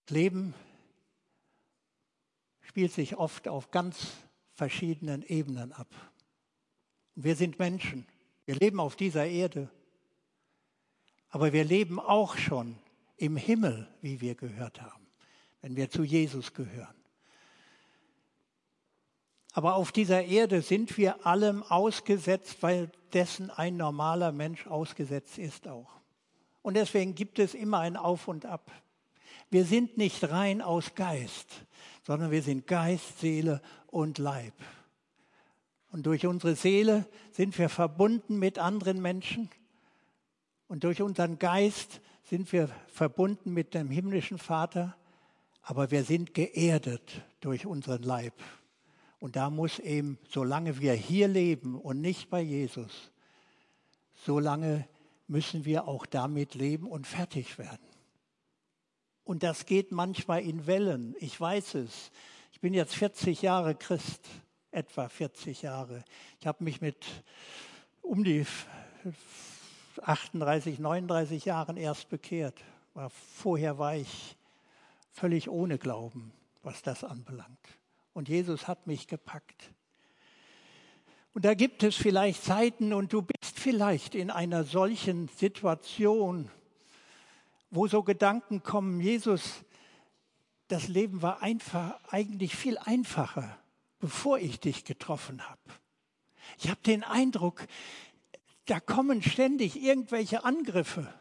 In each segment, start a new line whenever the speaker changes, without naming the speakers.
Das Leben spielt sich oft auf ganz verschiedenen Ebenen ab. Und wir sind Menschen, wir leben auf dieser Erde, aber wir leben auch schon im Himmel, wie wir gehört haben, wenn wir zu Jesus gehören. Aber auf dieser Erde sind wir allem ausgesetzt, weil dessen ein normaler Mensch ausgesetzt ist auch. Und deswegen gibt es immer ein Auf und Ab. Wir sind nicht rein aus Geist, sondern wir sind Geist, Seele und Leib. Und durch unsere Seele sind wir verbunden mit anderen Menschen. Und durch unseren Geist sind wir verbunden mit dem himmlischen Vater. Aber wir sind geerdet durch unseren Leib. Und da muss eben, solange wir hier leben und nicht bei Jesus, solange müssen wir auch damit leben und fertig werden. Und das geht manchmal in Wellen, ich weiß es. Ich bin jetzt 40 Jahre Christ, etwa 40 Jahre. Ich habe mich mit um die 38, 39 Jahren erst bekehrt. Vorher war ich völlig ohne Glauben, was das anbelangt. Und Jesus hat mich gepackt. Und da gibt es vielleicht Zeiten und du bist vielleicht in einer solchen Situation, wo so Gedanken kommen, Jesus, das Leben war eigentlich viel einfacher, bevor ich dich getroffen habe. Ich habe den Eindruck, da kommen ständig irgendwelche Angriffe.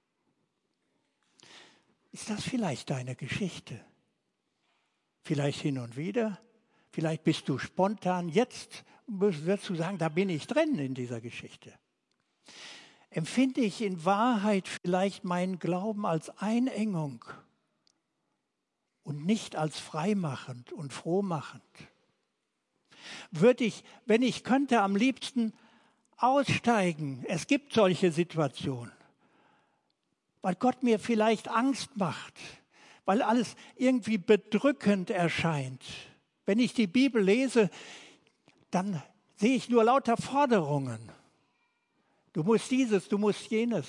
Ist das vielleicht deine Geschichte? Vielleicht hin und wieder, vielleicht bist du spontan, jetzt wirst du sagen, da bin ich drin in dieser Geschichte. Empfinde ich in Wahrheit vielleicht meinen Glauben als Einengung und nicht als freimachend und frohmachend? Würde ich, wenn ich könnte, am liebsten aussteigen? Es gibt solche Situationen, weil Gott mir vielleicht Angst macht, weil alles irgendwie bedrückend erscheint. Wenn ich die Bibel lese, dann sehe ich nur lauter Forderungen. Du musst dieses, du musst jenes.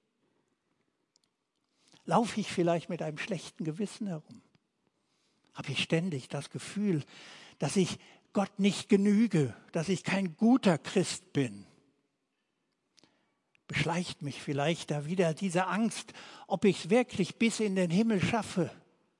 Laufe ich vielleicht mit einem schlechten Gewissen herum? Habe ich ständig das Gefühl, dass ich Gott nicht genüge, dass ich kein guter Christ bin? Beschleicht mich vielleicht da wieder diese Angst, ob ich es wirklich bis in den Himmel schaffe?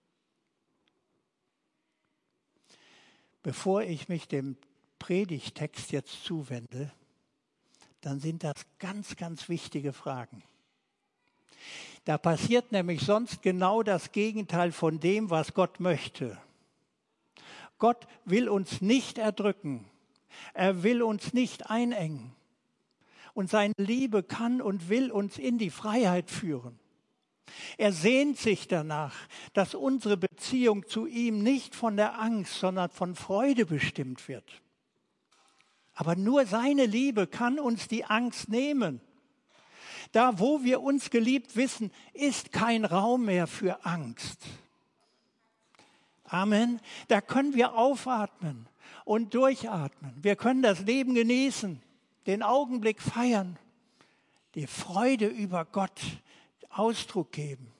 Bevor ich mich dem Predigtext jetzt zuwende, dann sind das ganz, ganz wichtige Fragen. Da passiert nämlich sonst genau das Gegenteil von dem, was Gott möchte. Gott will uns nicht erdrücken. Er will uns nicht einengen. Und seine Liebe kann und will uns in die Freiheit führen. Er sehnt sich danach, dass unsere Beziehung zu ihm nicht von der Angst, sondern von Freude bestimmt wird. Aber nur seine Liebe kann uns die Angst nehmen. Da, wo wir uns geliebt wissen, ist kein Raum mehr für Angst. Amen. Da können wir aufatmen und durchatmen. Wir können das Leben genießen, den Augenblick feiern, die Freude über Gott Ausdruck geben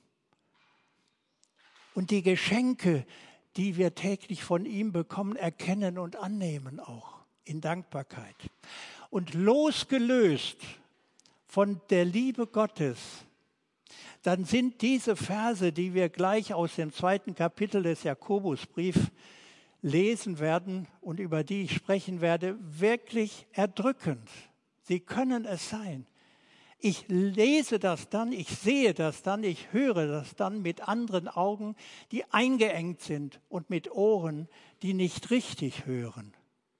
und die Geschenke, die wir täglich von ihm bekommen, erkennen und annehmen auch in Dankbarkeit. Und losgelöst von der Liebe Gottes, dann sind diese Verse, die wir gleich aus dem 2. Kapitel des Jakobusbriefs lesen werden und über die ich sprechen werde, wirklich erdrückend. Sie können es sein. Ich lese das dann, ich sehe das dann, ich höre das dann mit anderen Augen, die eingeengt sind und mit Ohren, die nicht richtig hören.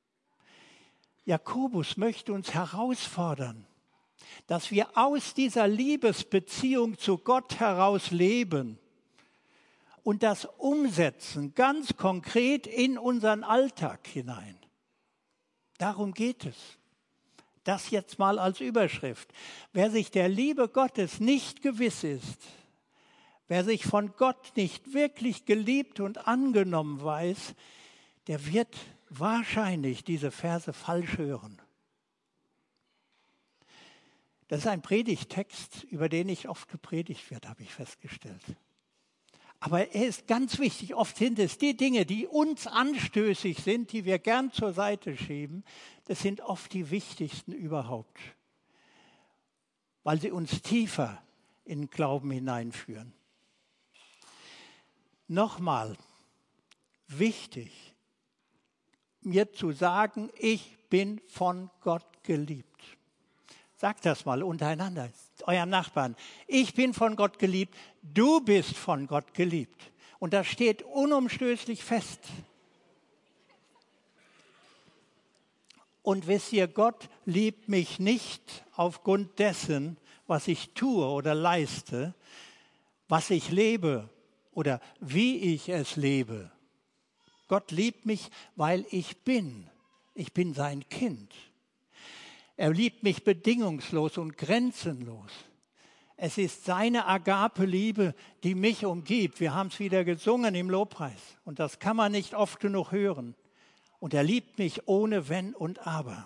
Jakobus möchte uns herausfordern, dass wir aus dieser Liebesbeziehung zu Gott heraus leben und das umsetzen, ganz konkret in unseren Alltag hinein. Darum geht es. Das jetzt mal als Überschrift. Wer sich der Liebe Gottes nicht gewiss ist, wer sich von Gott nicht wirklich geliebt und angenommen weiß, der wird wahrscheinlich diese Verse falsch hören. Das ist ein Predigtext, über den nicht oft gepredigt wird, habe ich festgestellt. Aber er ist ganz wichtig. Oft sind es die Dinge, die uns anstößig sind, die wir gern zur Seite schieben. Das sind oft die wichtigsten überhaupt, weil sie uns tiefer in den Glauben hineinführen. Nochmal, wichtig, mir zu sagen, ich bin von Gott geliebt. Sagt das mal untereinander, eurem Nachbarn. Ich bin von Gott geliebt, du bist von Gott geliebt. Und das steht unumstößlich fest. Und wisst ihr, Gott liebt mich nicht aufgrund dessen, was ich tue oder leiste, was ich lebe oder wie ich es lebe. Gott liebt mich, weil ich bin. Ich bin sein Kind. Er liebt mich bedingungslos und grenzenlos. Es ist seine Agape-Liebe, die mich umgibt. Wir haben es wieder gesungen im Lobpreis. Und das kann man nicht oft genug hören. Und er liebt mich ohne Wenn und Aber.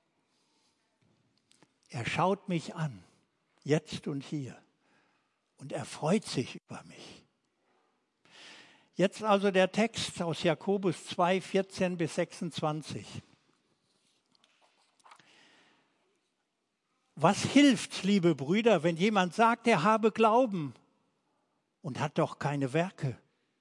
Er schaut mich an, jetzt und hier. Und er freut sich über mich. Jetzt also der Text aus Jakobus 2, 14 bis 26. Was hilft's, liebe Brüder, wenn jemand sagt, er habe Glauben und hat doch keine Werke?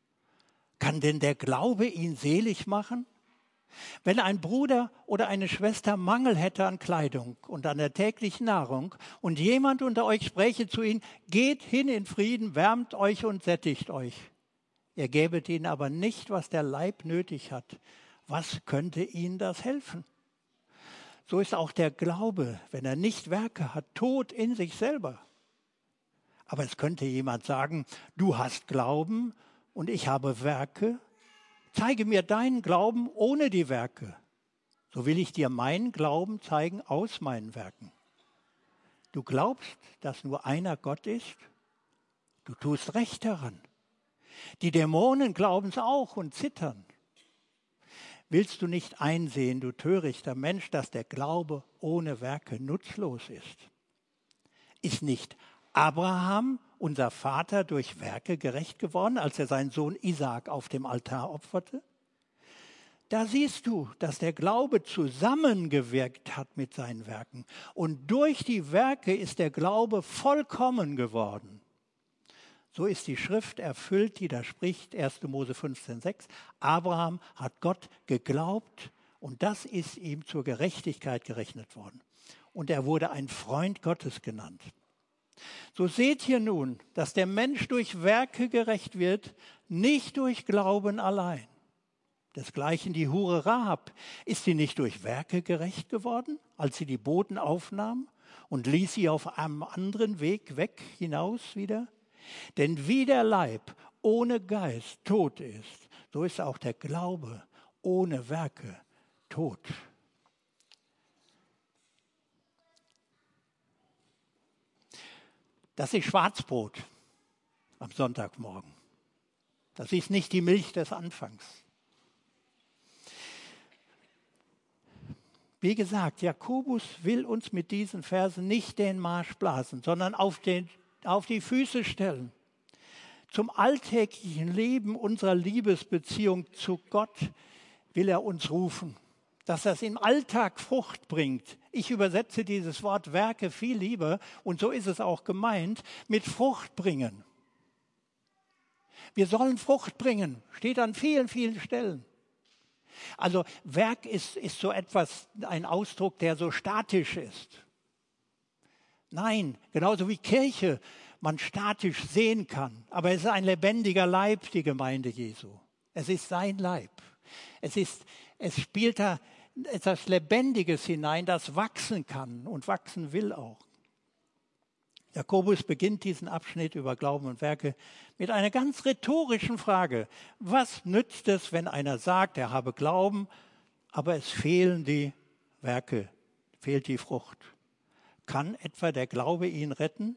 Kann denn der Glaube ihn selig machen? Wenn ein Bruder oder eine Schwester Mangel hätte an Kleidung und an der täglichen Nahrung und jemand unter euch spräche zu ihnen, geht hin in Frieden, wärmt euch und sättigt euch. Ihr gäbet ihnen aber nicht, was der Leib nötig hat. Was könnte ihnen das helfen? So ist auch der Glaube, wenn er nicht Werke hat, tot in sich selber. Aber es könnte jemand sagen, du hast Glauben und ich habe Werke. Zeige mir deinen Glauben ohne die Werke. So will ich dir meinen Glauben zeigen aus meinen Werken. Du glaubst, dass nur einer Gott ist? Du tust recht daran. Die Dämonen glauben es auch und zittern. Willst du nicht einsehen, du törichter Mensch, dass der Glaube ohne Werke nutzlos ist? Ist nicht Abraham, unser Vater, durch Werke gerecht geworden, als er seinen Sohn Isaak auf dem Altar opferte? Da siehst du, dass der Glaube zusammengewirkt hat mit seinen Werken. Und durch die Werke ist der Glaube vollkommen geworden. So ist die Schrift erfüllt, die da spricht, 1. Mose 15,6. Abraham hat Gott geglaubt und das ist ihm zur Gerechtigkeit gerechnet worden. Und er wurde ein Freund Gottes genannt. So seht ihr nun, dass der Mensch durch Werke gerecht wird, nicht durch Glauben allein. Desgleichen die Hure Rahab, ist sie nicht durch Werke gerecht geworden, als sie die Boten aufnahm und ließ sie auf einem anderen Weg weg hinaus wieder? Denn wie der Leib ohne Geist tot ist, so ist auch der Glaube ohne Werke tot. Das ist Schwarzbrot am Sonntagmorgen. Das ist nicht die Milch des Anfangs. Wie gesagt, Jakobus will uns mit diesen Versen nicht den Marsch blasen, sondern auf die Füße stellen. Zum alltäglichen Leben unserer Liebesbeziehung zu Gott will er uns rufen, dass das im Alltag Frucht bringt. Ich übersetze dieses Wort Werke viel lieber, und so ist es auch gemeint, mit Frucht bringen. Wir sollen Frucht bringen, steht an vielen, vielen Stellen. Also Werk ist so etwas, ein Ausdruck, der so statisch ist. Nein, genauso wie Kirche man statisch sehen kann. Aber es ist ein lebendiger Leib, die Gemeinde Jesu. Es ist sein Leib. Es spielt da etwas Lebendiges hinein, das wachsen kann und wachsen will auch. Jakobus beginnt diesen Abschnitt über Glauben und Werke mit einer ganz rhetorischen Frage. Was nützt es, wenn einer sagt, er habe Glauben, aber es fehlen die Werke, fehlt die Frucht? Kann etwa der Glaube ihn retten?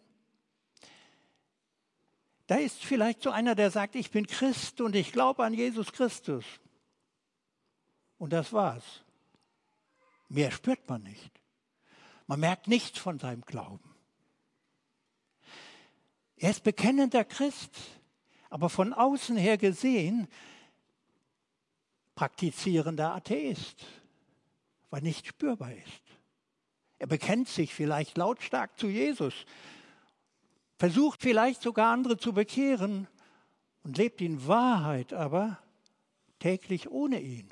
Da ist vielleicht so einer, der sagt, ich bin Christ und ich glaube an Jesus Christus. Und das war's. Mehr spürt man nicht. Man merkt nichts von seinem Glauben. Er ist bekennender Christ, aber von außen her gesehen praktizierender Atheist, weil nicht spürbar ist. Er bekennt sich vielleicht lautstark zu Jesus, versucht vielleicht sogar andere zu bekehren und lebt in Wahrheit aber täglich ohne ihn.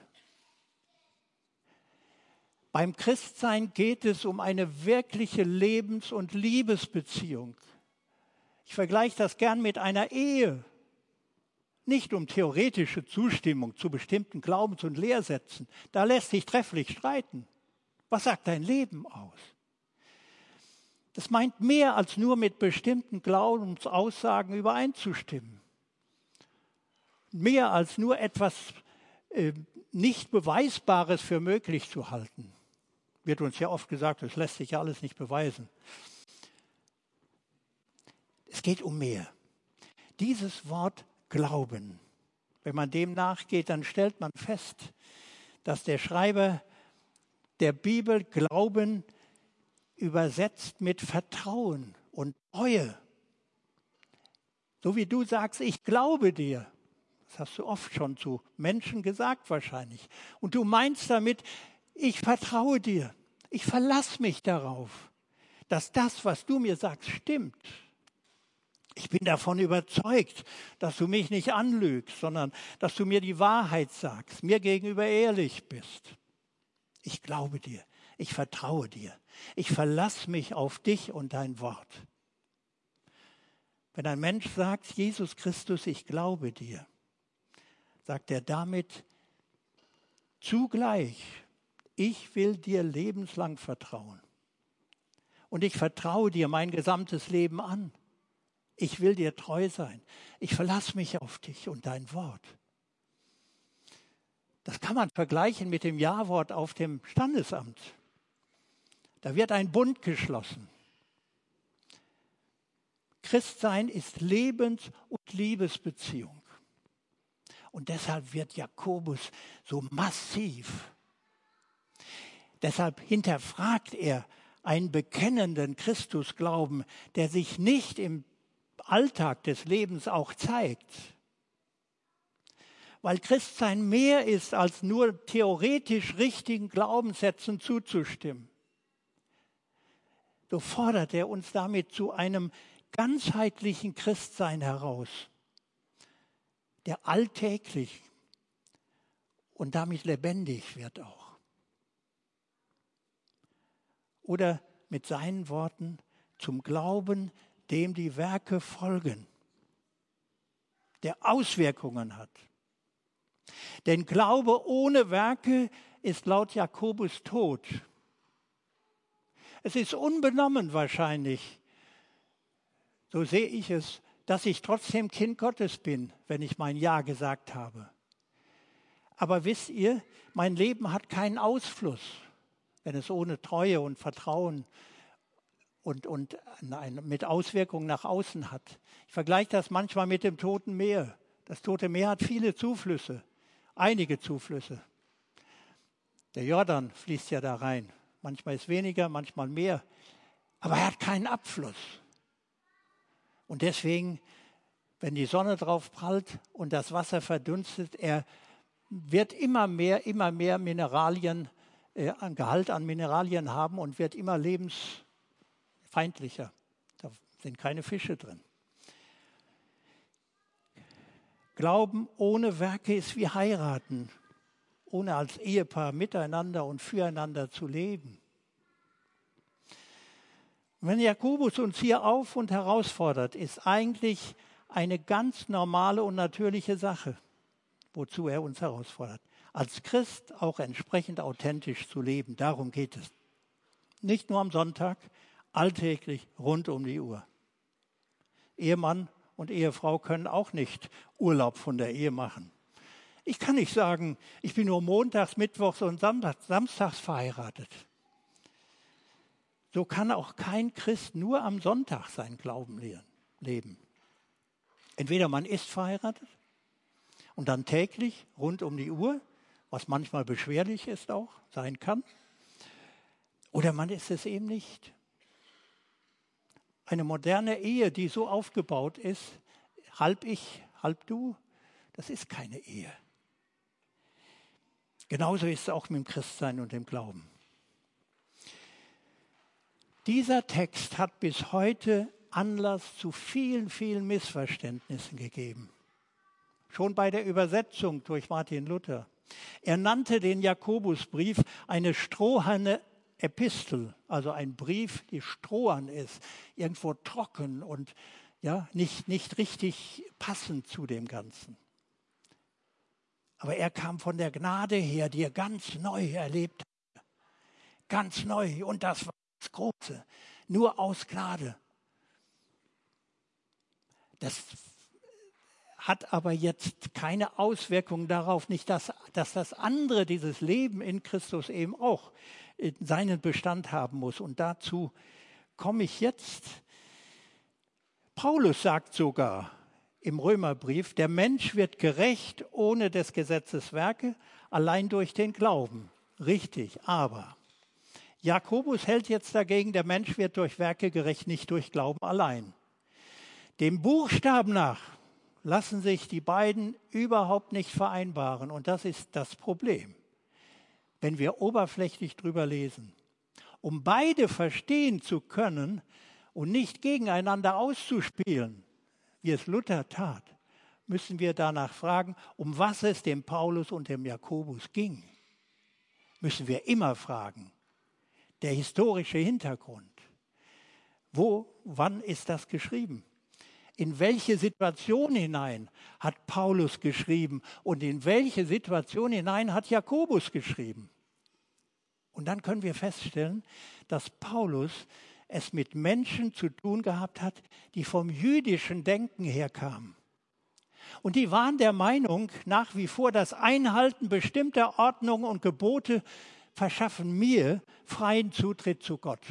Beim Christsein geht es um eine wirkliche Lebens- und Liebesbeziehung. Ich vergleiche das gern mit einer Ehe. Nicht um theoretische Zustimmung zu bestimmten Glaubens- und Lehrsätzen. Da lässt sich trefflich streiten. Was sagt dein Leben aus? Das meint mehr als nur mit bestimmten Glaubensaussagen übereinzustimmen. Mehr als nur etwas nicht Beweisbares für möglich zu halten. Wird uns ja oft gesagt, das lässt sich ja alles nicht beweisen. Es geht um mehr. Dieses Wort Glauben, wenn man dem nachgeht, dann stellt man fest, dass der Schreiber der Bibel Glauben übersetzt mit Vertrauen und Treue. So wie du sagst, ich glaube dir. Das hast du oft schon zu Menschen gesagt wahrscheinlich. Und du meinst damit, ich vertraue dir. Ich verlasse mich darauf, dass das, was du mir sagst, stimmt. Ich bin davon überzeugt, dass du mich nicht anlügst, sondern dass du mir die Wahrheit sagst, mir gegenüber ehrlich bist. Ich glaube dir, ich vertraue dir, ich verlasse mich auf dich und dein Wort. Wenn ein Mensch sagt, Jesus Christus, ich glaube dir, sagt er damit zugleich, ich will dir lebenslang vertrauen. Und ich vertraue dir mein gesamtes Leben an. Ich will dir treu sein. Ich verlasse mich auf dich und dein Wort. Das kann man vergleichen mit dem Ja-Wort auf dem Standesamt. Da wird ein Bund geschlossen. Christsein ist Lebens- und Liebesbeziehung. Und deshalb wird Jakobus so massiv. Deshalb hinterfragt er einen bekennenden Christusglauben, der sich nicht im Alltag des Lebens auch zeigt. Weil Christsein mehr ist, als nur theoretisch richtigen Glaubenssätzen zuzustimmen. So fordert er uns damit zu einem ganzheitlichen Christsein heraus, der alltäglich und damit lebendig wird auch. Oder mit seinen Worten, zum Glauben, dem die Werke folgen, der Auswirkungen hat. Denn Glaube ohne Werke ist laut Jakobus tot. Es ist unbenommen wahrscheinlich, so sehe ich es, dass ich trotzdem Kind Gottes bin, wenn ich mein Ja gesagt habe. Aber wisst ihr, mein Leben hat keinen Ausfluss, wenn es ohne Treue und Vertrauen und mit Auswirkungen nach außen hat. Ich vergleiche das manchmal mit dem Toten Meer. Das Tote Meer hat viele Zuflüsse, einige Zuflüsse. Der Jordan fließt ja da rein. Manchmal ist weniger, manchmal mehr. Aber er hat keinen Abfluss. Und deswegen, wenn die Sonne drauf prallt und das Wasser verdunstet, er wird immer mehr Mineralien, Gehalt an Mineralien haben und wird immer lebensfeindlicher. Da sind keine Fische drin. Glauben ohne Werke ist wie heiraten, ohne als Ehepaar miteinander und füreinander zu leben. Und wenn Jakobus uns hier auf und herausfordert, ist eigentlich eine ganz normale und natürliche Sache, wozu er uns herausfordert. Als Christ auch entsprechend authentisch zu leben, darum geht es. Nicht nur am Sonntag, alltäglich rund um die Uhr. Ehemann und Ehefrau können auch nicht Urlaub von der Ehe machen. Ich kann nicht sagen, ich bin nur montags, mittwochs und samstags verheiratet. So kann auch kein Christ nur am Sonntag seinen Glauben leben. Entweder man ist verheiratet und dann täglich rund um die Uhr, was manchmal beschwerlich ist auch, sein kann, oder man ist es eben nicht. Eine moderne Ehe, die so aufgebaut ist, halte halb du, das ist keine Ehe. Genauso ist es auch mit dem Christsein und dem Glauben. Dieser Text hat bis heute Anlass zu vielen, vielen Missverständnissen gegeben. Schon bei der Übersetzung durch Martin Luther. Er nannte den Jakobusbrief eine stroherne Epistel, also ein Brief, die strohern ist, irgendwo trocken und ja, nicht richtig passend zu dem Ganzen. Aber er kam von der Gnade her, die er ganz neu erlebt hat. Ganz neu, und das war das Große, nur aus Gnade. Das hat aber jetzt keine Auswirkung darauf, nicht, dass das andere, dieses Leben in Christus eben auch seinen Bestand haben muss. Und dazu komme ich jetzt. Paulus sagt sogar im Römerbrief, der Mensch wird gerecht ohne des Gesetzes Werke, allein durch den Glauben. Richtig, aber Jakobus hält jetzt dagegen, der Mensch wird durch Werke gerecht, nicht durch Glauben allein. Dem Buchstaben nach lassen sich die beiden überhaupt nicht vereinbaren. Und das ist das Problem, wenn wir oberflächlich drüber lesen. Um beide verstehen zu können und nicht gegeneinander auszuspielen, wie es Luther tat, müssen wir danach fragen, um was es dem Paulus und dem Jakobus ging. Müssen wir immer fragen. Der historische Hintergrund. Wann ist das geschrieben? In welche Situation hinein hat Paulus geschrieben und in welche Situation hinein hat Jakobus geschrieben? Und dann können wir feststellen, dass Paulus es mit Menschen zu tun gehabt hat, die vom jüdischen Denken herkamen. Und die waren der Meinung, nach wie vor, das Einhalten bestimmter Ordnungen und Gebote verschaffen mir freien Zutritt zu Gott.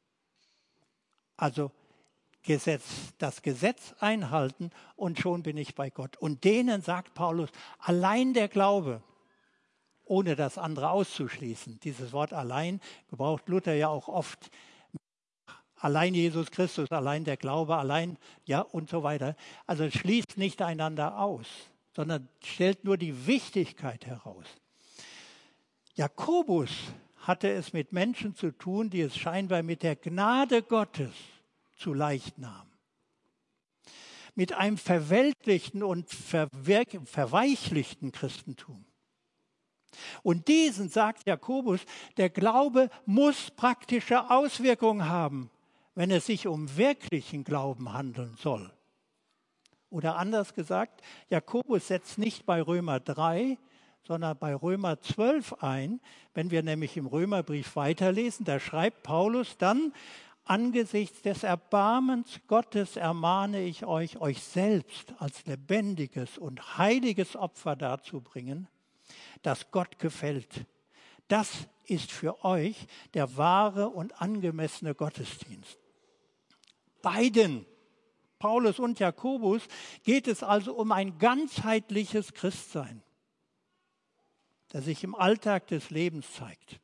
Also das Gesetz einhalten und schon bin ich bei Gott. Und denen sagt Paulus, allein der Glaube, ohne das andere auszuschließen. Dieses Wort allein gebraucht Luther ja auch oft. Allein Jesus Christus, allein der Glaube, allein, ja und so weiter. Also es schließt nicht einander aus, sondern stellt nur die Wichtigkeit heraus. Jakobus hatte es mit Menschen zu tun, die es scheinbar mit der Gnade Gottes zu leicht nahmen. Mit einem verweltlichten und verweichlichten Christentum. Und diesen, sagt Jakobus, der Glaube muss praktische Auswirkungen haben, wenn es sich um wirklichen Glauben handeln soll. Oder anders gesagt, Jakobus setzt nicht bei Römer 3, sondern bei Römer 12 ein. Wenn wir nämlich im Römerbrief weiterlesen, da schreibt Paulus dann, angesichts des Erbarmens Gottes ermahne ich euch, euch selbst als lebendiges und heiliges Opfer darzubringen, das Gott gefällt. Das ist für euch der wahre und angemessene Gottesdienst. Beiden, Paulus und Jakobus, geht es also um ein ganzheitliches Christsein, das sich im Alltag des Lebens zeigt.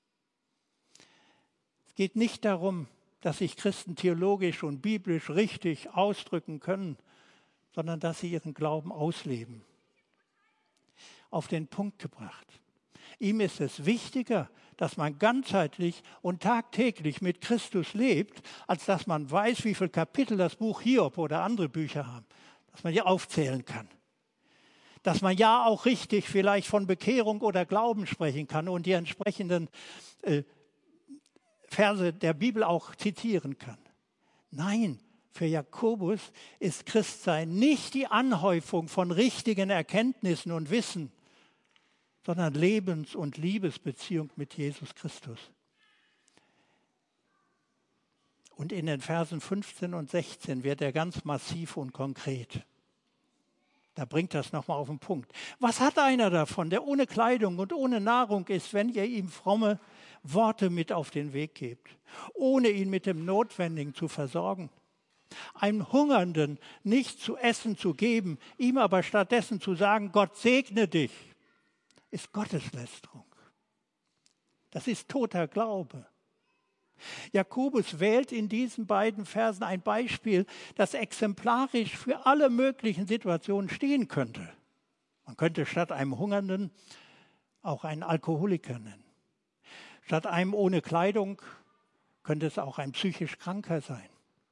Es geht nicht darum, dass sich Christen theologisch und biblisch richtig ausdrücken können, sondern dass sie ihren Glauben ausleben. Auf den Punkt gebracht. Ihm ist es wichtiger, dass man ganzheitlich und tagtäglich mit Christus lebt, als dass man weiß, wie viele Kapitel das Buch Hiob oder andere Bücher haben, dass man die aufzählen kann. Dass man ja auch richtig vielleicht von Bekehrung oder Glauben sprechen kann und die entsprechenden Verse der Bibel auch zitieren kann. Nein, für Jakobus ist Christsein nicht die Anhäufung von richtigen Erkenntnissen und Wissen, sondern Lebens- und Liebesbeziehung mit Jesus Christus. Und in den Versen 15 und 16 wird er ganz massiv und konkret. Da bringt das nochmal auf den Punkt. Was hat einer davon, der ohne Kleidung und ohne Nahrung ist, wenn ihr ihm fromme Worte mit auf den Weg gebt, ohne ihn mit dem Notwendigen zu versorgen? Einem Hungernden nicht zu essen zu geben, ihm aber stattdessen zu sagen, Gott segne dich, ist Gotteslästerung. Das ist toter Glaube. Jakobus wählt in diesen beiden Versen ein Beispiel, das exemplarisch für alle möglichen Situationen stehen könnte. Man könnte statt einem Hungernden auch einen Alkoholiker nennen. Statt einem ohne Kleidung könnte es auch ein psychisch Kranker sein.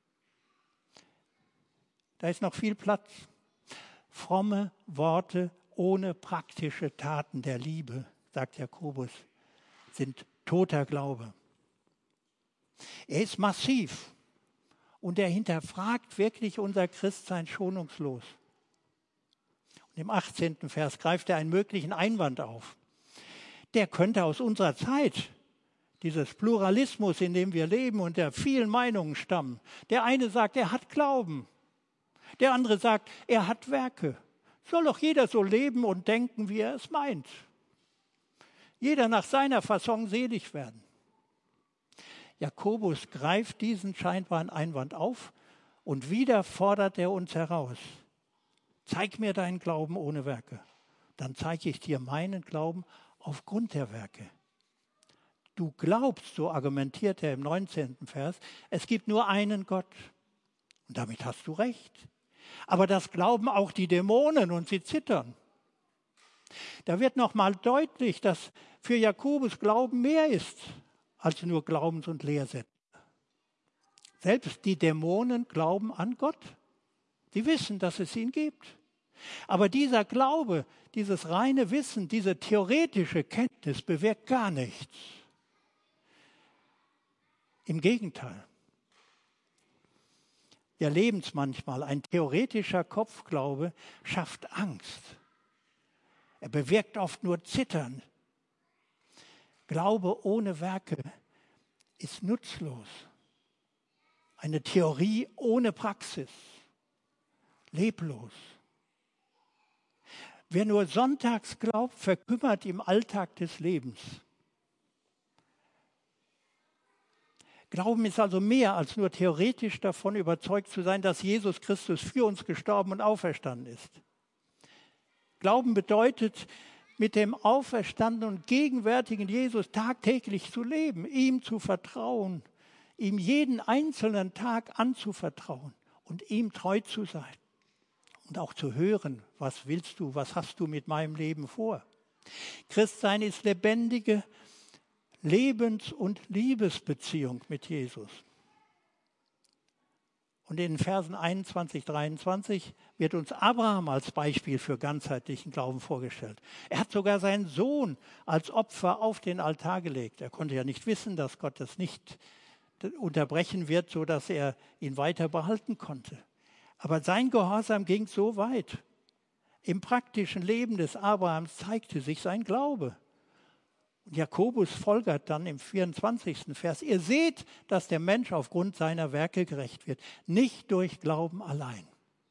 Da ist noch viel Platz. Fromme Worte ohne praktische Taten der Liebe, sagt Jakobus, sind toter Glaube. Er ist massiv und er hinterfragt wirklich unser Christsein schonungslos. Und im 18. Vers greift er einen möglichen Einwand auf. Der könnte aus unserer Zeit, dieses Pluralismus, in dem wir leben und der vielen Meinungen stammen. Der eine sagt, er hat Glauben. Der andere sagt, er hat Werke. Soll doch jeder so leben und denken, wie er es meint. Jeder nach seiner Fasson selig werden. Jakobus greift diesen scheinbaren Einwand auf und wieder fordert er uns heraus. Zeig mir deinen Glauben ohne Werke. Dann zeige ich dir meinen Glauben aufgrund der Werke. Du glaubst, so argumentiert er im 19. Vers, es gibt nur einen Gott. Und damit hast du recht. Aber das glauben auch die Dämonen und sie zittern. Da wird nochmal deutlich, dass für Jakobus Glauben mehr ist als nur Glaubens- und Lehrsätze. Selbst die Dämonen glauben an Gott. Sie wissen, dass es ihn gibt. Aber dieser Glaube, dieses reine Wissen, diese theoretische Kenntnis bewirkt gar nichts. Im Gegenteil. Wir erleben es manchmal, ein theoretischer Kopfglaube schafft Angst. Er bewirkt oft nur Zittern. Glaube ohne Werke ist nutzlos. Eine Theorie ohne Praxis, leblos. Wer nur sonntags glaubt, verkümmert im Alltag des Lebens. Glauben ist also mehr als nur theoretisch davon überzeugt zu sein, dass Jesus Christus für uns gestorben und auferstanden ist. Glauben bedeutet, mit dem auferstandenen und gegenwärtigen Jesus tagtäglich zu leben, ihm zu vertrauen, ihm jeden einzelnen Tag anzuvertrauen und ihm treu zu sein. Und auch zu hören, was willst du, was hast du mit meinem Leben vor? Christsein ist lebendige Lebens- und Liebesbeziehung mit Jesus. Und in den Versen 21, 23 wird uns Abraham als Beispiel für ganzheitlichen Glauben vorgestellt. Er hat sogar seinen Sohn als Opfer auf den Altar gelegt. Er konnte ja nicht wissen, dass Gott das nicht unterbrechen wird, sodass er ihn weiter behalten konnte. Aber sein Gehorsam ging so weit. Im praktischen Leben des Abrahams zeigte sich sein Glaube. Und Jakobus folgert dann im 24. Vers, ihr seht, dass der Mensch aufgrund seiner Werke gerecht wird, nicht durch Glauben allein.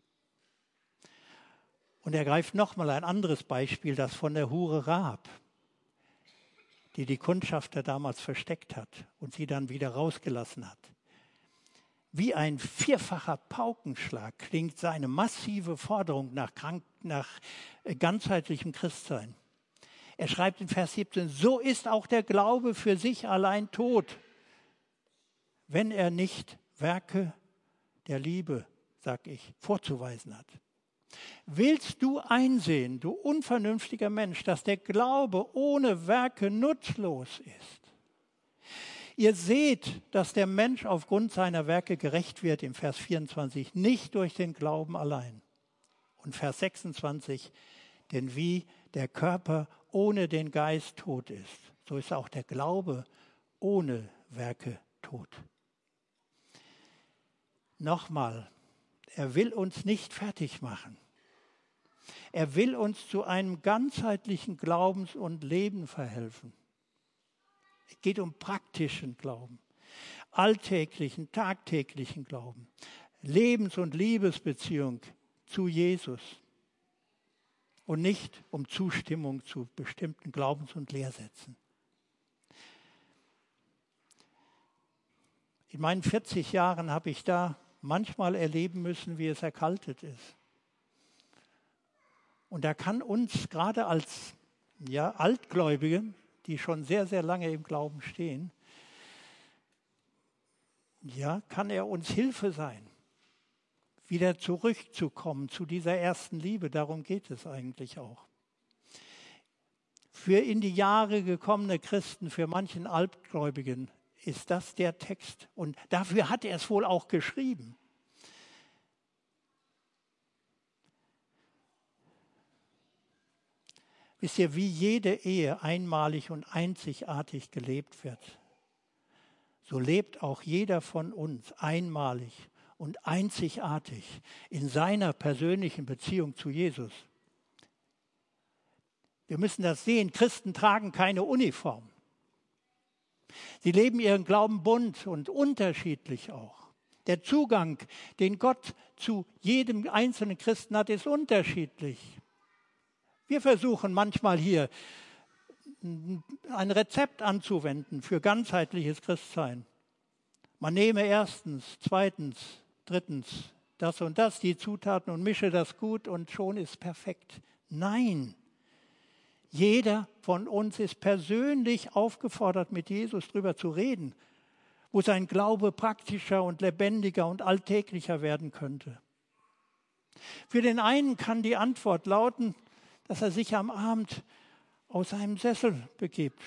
Und er greift nochmal ein anderes Beispiel, das von der Hure Rahab, die die Kundschafter damals versteckt hat und sie dann wieder rausgelassen hat. Wie ein vierfacher Paukenschlag klingt seine massive Forderung nach ganzheitlichem Christsein. Er schreibt in Vers 17, so ist auch der Glaube für sich allein tot, wenn er nicht Werke der Liebe, sag ich, vorzuweisen hat. Willst du einsehen, du unvernünftiger Mensch, dass der Glaube ohne Werke nutzlos ist? Ihr seht, dass der Mensch aufgrund seiner Werke gerecht wird, im Vers 24, nicht durch den Glauben allein. Und Vers 26, denn wie der Körper ohne den Geist tot ist, so ist auch der Glaube ohne Werke tot. Nochmal, er will uns nicht fertig machen. Er will uns zu einem ganzheitlichen Glaubens- und Leben verhelfen. Es geht um praktischen Glauben, alltäglichen, tagtäglichen Glauben, Lebens- und Liebesbeziehung zu Jesus und nicht um Zustimmung zu bestimmten Glaubens- und Lehrsätzen. In meinen 40 Jahren habe ich da manchmal erleben müssen, wie es erkaltet ist. Und da kann uns gerade als Altgläubige, die schon sehr, sehr lange im Glauben stehen, ja, kann er uns Hilfe sein, wieder zurückzukommen zu dieser ersten Liebe. Darum geht es eigentlich auch. Für in die Jahre gekommene Christen, für manchen Altgläubigen ist das der Text. Und dafür hat er es wohl auch geschrieben. Wisst ihr, wie jede Ehe einmalig und einzigartig gelebt wird, so lebt auch jeder von uns einmalig und einzigartig in seiner persönlichen Beziehung zu Jesus. Wir müssen das sehen, Christen tragen keine Uniform. Sie leben ihren Glauben bunt und unterschiedlich auch. Der Zugang, den Gott zu jedem einzelnen Christen hat, ist unterschiedlich. Wir versuchen manchmal hier ein Rezept anzuwenden für ganzheitliches Christsein. Man nehme erstens, zweitens, drittens das und das, die Zutaten und mische das gut und schon ist perfekt. Nein, jeder von uns ist persönlich aufgefordert, mit Jesus drüber zu reden, wo sein Glaube praktischer und lebendiger und alltäglicher werden könnte. Für den einen kann die Antwort lauten, dass er sich am Abend aus seinem Sessel begibt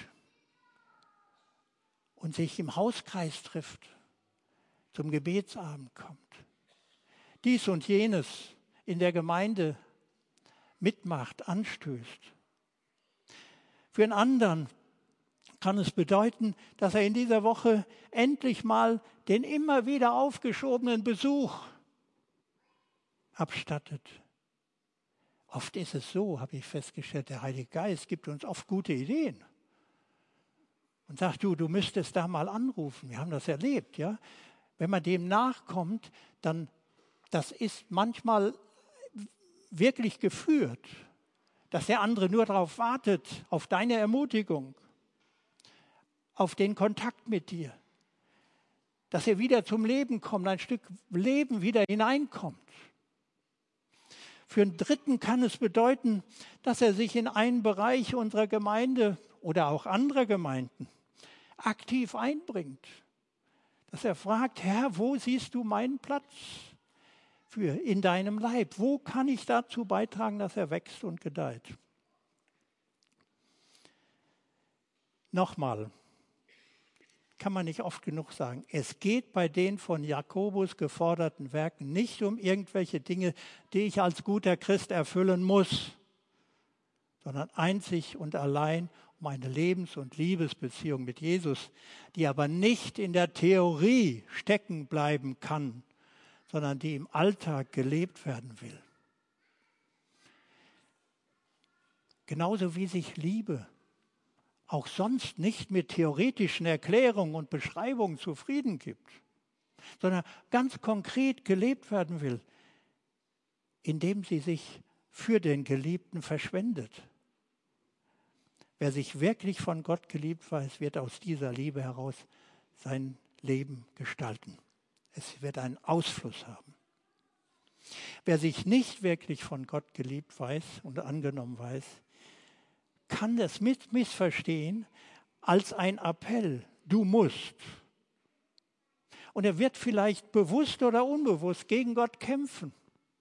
und sich im Hauskreis trifft, zum Gebetsabend kommt, dies und jenes in der Gemeinde mitmacht, anstößt. Für einen anderen kann es bedeuten, dass er in dieser Woche endlich mal den immer wieder aufgeschobenen Besuch abstattet. Oft ist es so, habe ich festgestellt, der Heilige Geist gibt uns oft gute Ideen und sagt, du müsstest da mal anrufen. Wir haben das erlebt, ja. Wenn man dem nachkommt, dann, das ist manchmal wirklich geführt, dass der andere nur darauf wartet, auf deine Ermutigung, auf den Kontakt mit dir, dass er wieder zum Leben kommt, ein Stück Leben wieder hineinkommt. Für einen Dritten kann es bedeuten, dass er sich in einen Bereich unserer Gemeinde oder auch anderer Gemeinden aktiv einbringt. Dass er fragt, Herr, wo siehst du meinen Platz in deinem Leib? Wo kann ich dazu beitragen, dass er wächst und gedeiht? Nochmal, kann man nicht oft genug sagen, es geht bei den von Jakobus geforderten Werken nicht um irgendwelche Dinge, die ich als guter Christ erfüllen muss, sondern einzig und allein um eine Lebens- und Liebesbeziehung mit Jesus, die aber nicht in der Theorie stecken bleiben kann, sondern die im Alltag gelebt werden will. Genauso wie sich Liebe auch sonst nicht mit theoretischen Erklärungen und Beschreibungen zufrieden gibt, sondern ganz konkret gelebt werden will, indem sie sich für den Geliebten verschwendet. Wer sich wirklich von Gott geliebt weiß, wird aus dieser Liebe heraus sein Leben gestalten. Es wird einen Ausfluss haben. Wer sich nicht wirklich von Gott geliebt weiß und angenommen weiß, kann das missverstehen als ein Appell, du musst. Und er wird vielleicht bewusst oder unbewusst gegen Gott kämpfen.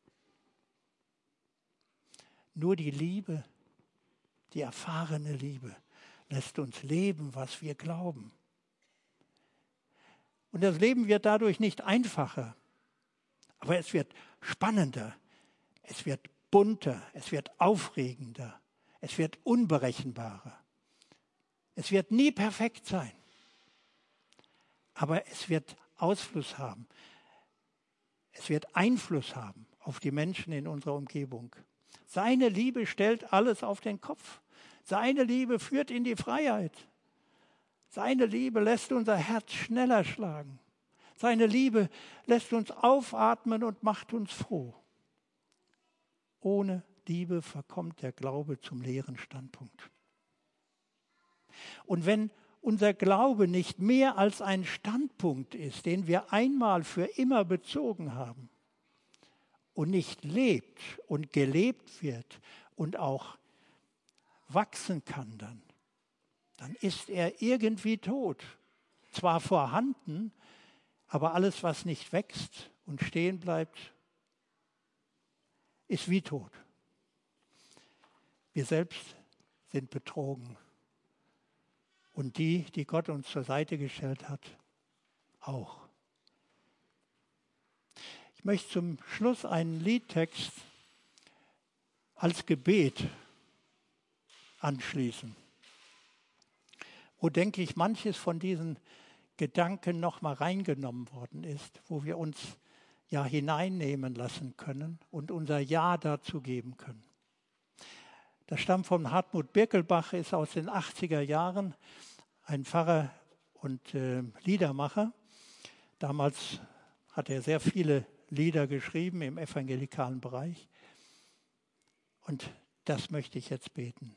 Nur die Liebe, die erfahrene Liebe, lässt uns leben, was wir glauben. Und das Leben wird dadurch nicht einfacher, aber es wird spannender, es wird bunter, es wird aufregender. Es wird unberechenbarer. Es wird nie perfekt sein. Aber es wird Ausfluss haben. Es wird Einfluss haben auf die Menschen in unserer Umgebung. Seine Liebe stellt alles auf den Kopf. Seine Liebe führt in die Freiheit. Seine Liebe lässt unser Herz schneller schlagen. Seine Liebe lässt uns aufatmen und macht uns froh. Ohne Liebe verkommt der Glaube zum leeren Standpunkt. Und wenn unser Glaube nicht mehr als ein Standpunkt ist, den wir einmal für immer bezogen haben und nicht lebt und gelebt wird und auch wachsen kann, dann ist er irgendwie tot. Zwar vorhanden, Aber alles, was nicht wächst und stehen bleibt, ist wie tot. Wir selbst sind betrogen. Und die Gott uns zur Seite gestellt hat, auch. Ich möchte zum Schluss einen Liedtext als Gebet anschließen, wo, denke ich, manches von diesen Gedanken nochmal reingenommen worden ist, wo wir uns ja hineinnehmen lassen können und unser Ja dazu geben können. Das stammt von Hartmut Birkelbach, ist aus den 80er Jahren, ein Pfarrer und Liedermacher. Damals hat er sehr viele Lieder geschrieben im evangelikalen Bereich. Und das möchte ich jetzt beten.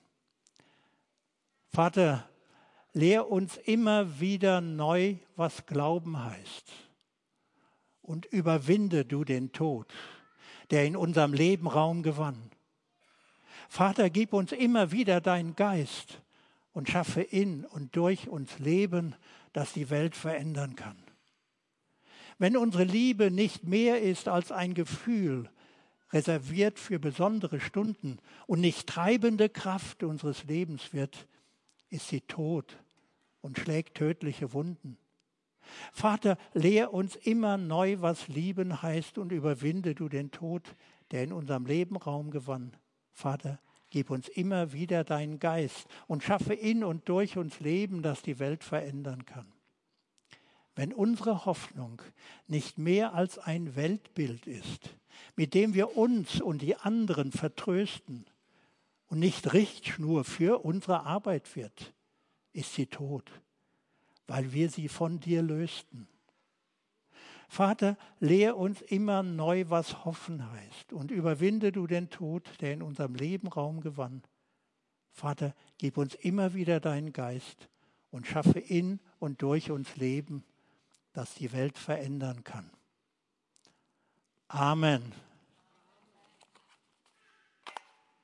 Vater, lehr uns immer wieder neu, was Glauben heißt. Und überwinde du den Tod, der in unserem Leben Raum gewann. Vater, gib uns immer wieder deinen Geist und schaffe in und durch uns Leben, das die Welt verändern kann. Wenn unsere Liebe nicht mehr ist als ein Gefühl, reserviert für besondere Stunden und nicht treibende Kraft unseres Lebens wird, ist sie tot und schlägt tödliche Wunden. Vater, lehr uns immer neu, was lieben heißt und überwinde du den Tod, der in unserem Leben Raum gewann. Vater, gib uns immer wieder deinen Geist und schaffe in und durch uns Leben, das die Welt verändern kann. Wenn unsere Hoffnung nicht mehr als ein Weltbild ist, mit dem wir uns und die anderen vertrösten und nicht Richtschnur für unsere Arbeit wird, ist sie tot, weil wir sie von dir lösten. Vater, lehr uns immer neu, was Hoffen heißt und überwinde du den Tod, der in unserem Leben Raum gewann. Vater, gib uns immer wieder deinen Geist und schaffe in und durch uns Leben, das die Welt verändern kann. Amen.